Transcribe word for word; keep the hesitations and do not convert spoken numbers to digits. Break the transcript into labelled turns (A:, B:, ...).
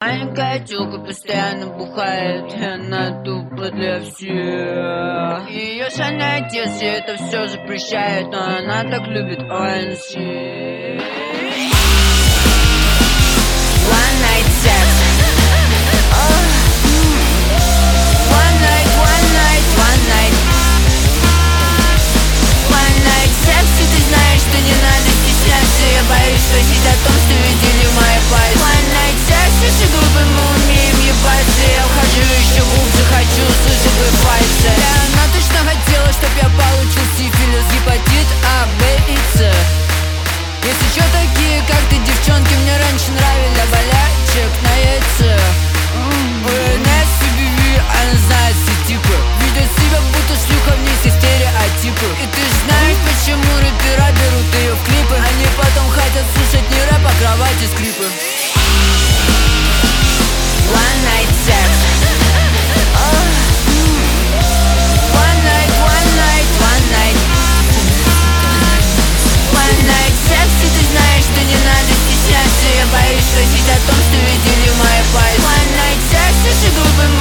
A: Маленькая тёлка постоянно бухает, и она тупо для всех. Её шальной отец ей это всё запрещает, но она так любит эн си. One night sex. Oh. One night, one night, one night. One night sex, и ты знаешь, что не надо стесняться. Я боюсь спросить о том, что видели мои пальцы. One night sex, слушай, глупый, мы умеем ебаться. Я ухожу еще глубже, хочу слышать твои пальцы. Да, она точно хотела, чтоб я получил сифилис, гепатит А, Б и С. Если чё, такие как ты, девчонки, мне раньше нравились. Болячек на яйце. У эн эс и би ви, она знает все типы. Видят себя, будто шлюха, в них все стереотипы. И ты ж знаешь, почему рэпера берут ее в клипы. Они потом хотят слушать не рэп, а кровати скрипы. One night sex. Oh. One night, one night, one night. One night sex, и ты знаешь, что не надо стесняться. Я боюсь спросить о том, что видели мои пальцы. One night sex, слушай, глупый,